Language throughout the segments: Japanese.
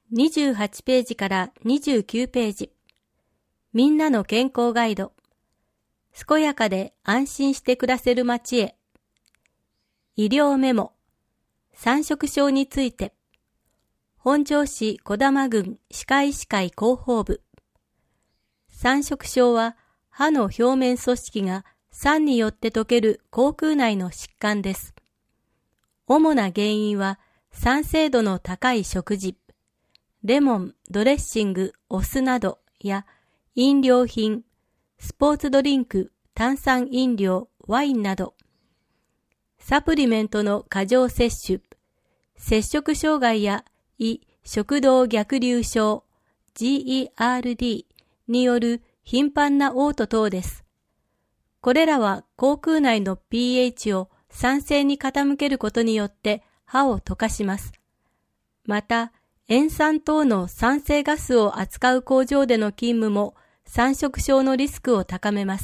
28ページから29ページ。みんなの健康ガイド。健やかで安心して暮らせる街へ。医療メモ。三色症について。本庄市児玉郡歯科医師会広報部。三色症は歯の表面組織が酸によって溶ける口腔内の疾患です。主な原因は酸性度の高い食事、レモン、ドレッシング、お酢などや飲料品、スポーツドリンク、炭酸飲料、ワインなど、サプリメントの過剰摂取、摂食障害や胃食道逆流症 GERD による頻繁な嘔吐等です。これらは口腔内の pH を酸性に傾けることによって歯を溶かします。また、塩酸等の酸性ガスを扱う工場での勤務も三色症のリスクを高めます。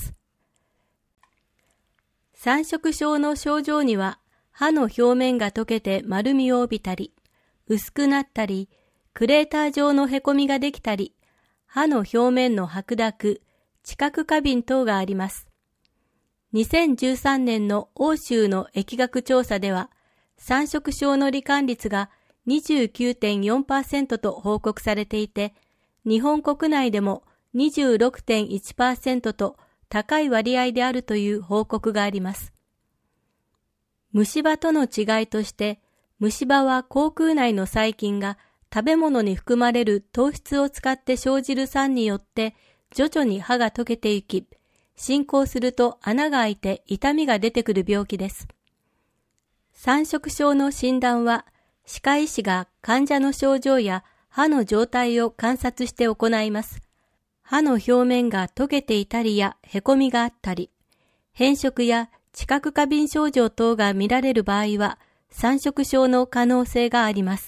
三色症の症状には、歯の表面が溶けて丸みを帯びたり、薄くなったり、クレーター状のへこみができたり、歯の表面の白濁、知覚過敏等があります。2013年の欧州の疫学調査では、三色症の罹患率が 29.4% と報告されていて、日本国内でも 26.1% と高い割合であるという報告があります。虫歯との違いとして、虫歯は口腔内の細菌が食べ物に含まれる糖質を使って生じる酸によって徐々に歯が溶けていき、進行すると穴が開いて痛みが出てくる病気です。三色症の診断は、歯科医師が患者の症状や歯の状態を観察して行います。歯の表面が溶けていたりやへこみがあったり、変色や知覚過敏症状等が見られる場合は、三色症の可能性があります。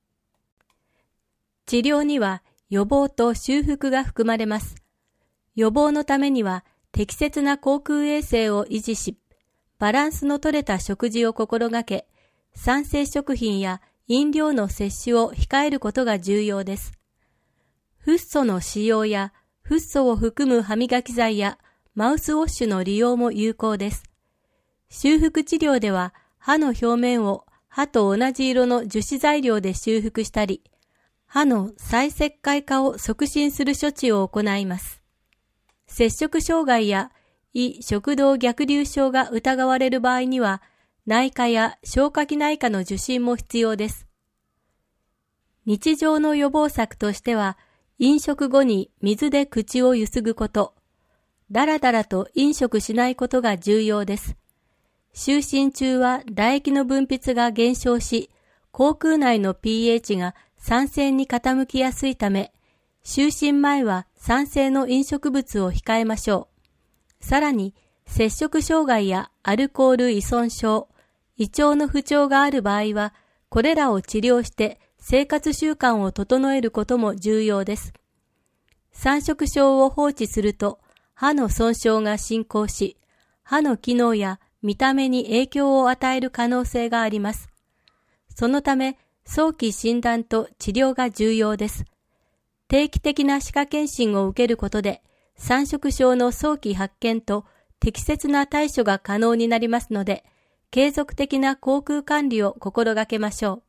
治療には予防と修復が含まれます。予防のためには適切な口腔衛生を維持し、バランスの取れた食事を心がけ、酸性食品や飲料の摂取を控えることが重要です。フッ素の使用やフッ素を含む歯磨き剤やマウスウォッシュの利用も有効です。修復治療では歯の表面を歯と同じ色の樹脂材料で修復したり、歯の再石灰化を促進する処置を行います。摂食障害や胃食道逆流症が疑われる場合には、内科や消化器内科の受診も必要です。日常の予防策としては、飲食後に水で口をゆすぐこと、だらだらと飲食しないことが重要です。就寝中は唾液の分泌が減少し、口腔内の pH が酸性に傾きやすいため、就寝前は酸性の飲食物を控えましょう。さらに、摂食障害やアルコール依存症、胃腸の不調がある場合は、これらを治療して生活習慣を整えることも重要です。三色症を放置すると、歯の損傷が進行し、歯の機能や見た目に影響を与える可能性があります。そのため、早期診断と治療が重要です。定期的な歯科検診を受けることで、三色症の早期発見と適切な対処が可能になりますので、継続的な口腔管理を心がけましょう。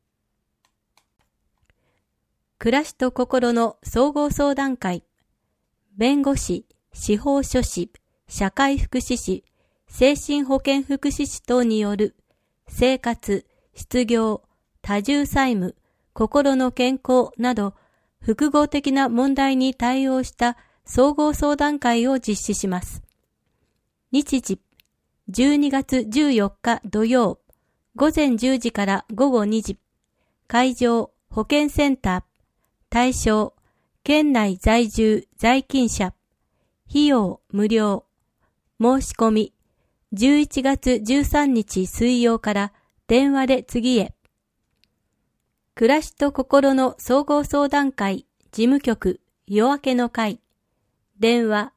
暮らしと心の総合相談会。弁護士、司法書士、社会福祉士、精神保健福祉士等による生活、失業、多重債務、心の健康など複合的な問題に対応した総合相談会を実施します。日時、12月14日土曜、午前10時から午後2時。会場、保健センター。対象、県内在住在勤者。費用無料。申し込み、11月13日水曜から電話で次へ。暮らしと心の総合相談会事務局夜明けの会。電話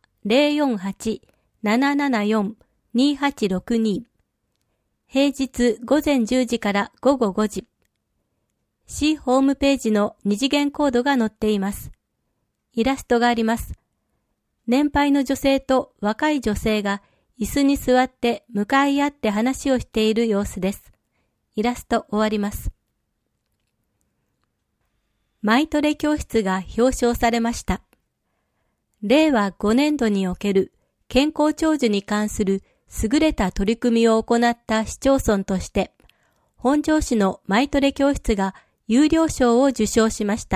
048-774-2862。平日午前10時から午後5時。 市ホームページの二次元コードが載っています。イラストがあります。年配の女性と若い女性が椅子に座って向かい合って話をしている様子です。イラスト終わります。マイトレ教室が表彰されました。令和5年度における健康長寿に関する優れた取り組みを行った市町村として、本庄市のマイトレ教室が優良賞を受賞しました。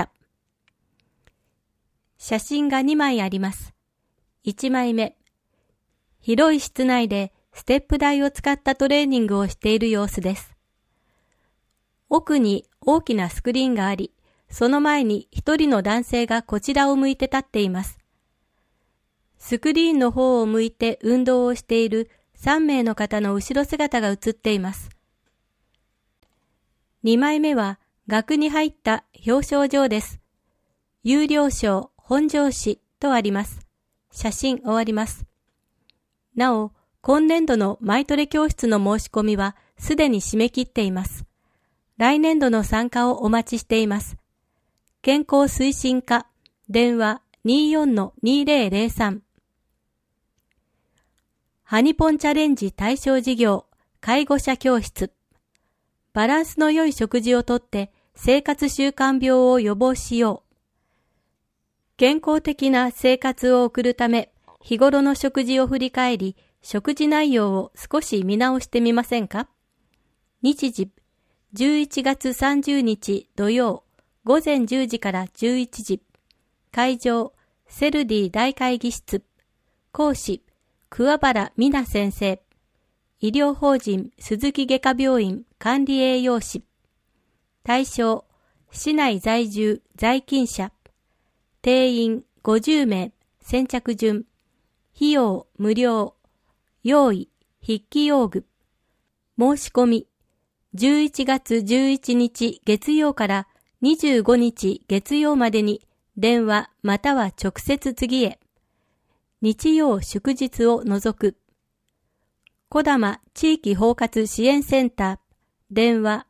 写真が2枚あります。1枚目。広い室内でステップ台を使ったトレーニングをしている様子です。奥に大きなスクリーンがあり、その前に一人の男性がこちらを向いて立っています。スクリーンの方を向いて運動をしている3名の方の後ろ姿が映っています。2枚目は額に入った表彰状です。優良賞本庄市とあります。写真終わります。なお、今年度のマイトレ教室の申し込みはすでに締め切っています。来年度の参加をお待ちしています。健康推進課、電話 24-2003。ハニポンチャレンジ対象事業、介護者教室。バランスの良い食事をとって生活習慣病を予防しよう。健康的な生活を送るため、日頃の食事を振り返り、食事内容を少し見直してみませんか？日時、11月30日土曜、午前10時から11時。会場、セルディ大会議室。講師、桑原美奈先生。医療法人鈴木外科病院管理栄養士。対象、市内在住在勤者。定員50名、先着順。費用無料。用意、筆記用具。申し込み、11月11日月曜から25日月曜までに電話または直接次へ。日曜祝日を除く。小玉地域包括支援センター、電話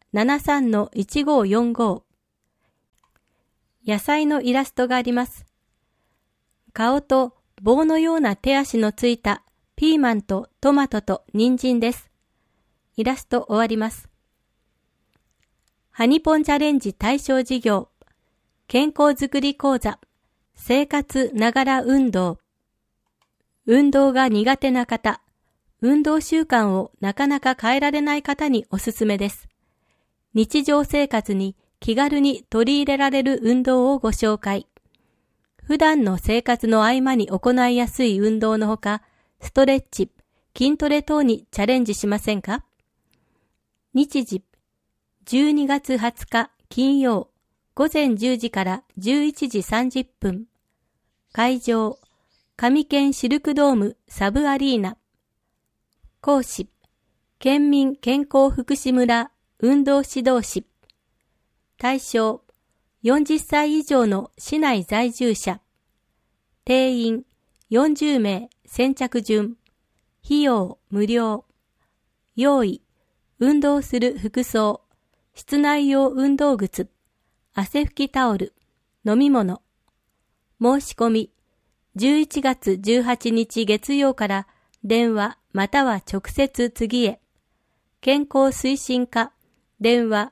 73-1545。野菜のイラストがあります。顔と棒のような手足のついたピーマンとトマトと人参です。イラスト終わります。ハニポンチャレンジ対象事業、健康づくり講座、生活ながら運動。運動が苦手な方、運動習慣をなかなか変えられない方におすすめです。日常生活に気軽に取り入れられる運動をご紹介。普段の生活の合間に行いやすい運動のほか、ストレッチ、筋トレ等にチャレンジしませんか？日時、12月20日金曜、午前10時から11時30分。会場、上県シルクドームサブアリーナ。講師、県民健康福祉村運動指導士。対象、40歳以上の市内在住者。定員、40名、先着順。費用、無料。用意、運動する服装。室内用運動靴。汗拭きタオル。飲み物。申し込み、11月18日月曜から電話または直接次へ。健康推進課、電話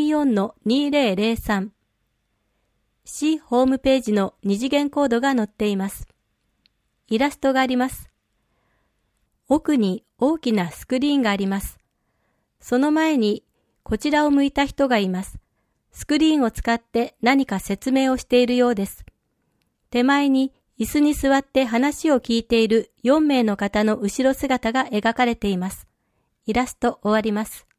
24-2003。市ホームページの二次元コードが載っています。イラストがあります。奥に大きなスクリーンがあります。その前にこちらを向いた人がいます。スクリーンを使って何か説明をしているようです。手前に椅子に座って話を聞いている4名の方の後ろ姿が描かれています。イラスト終わります。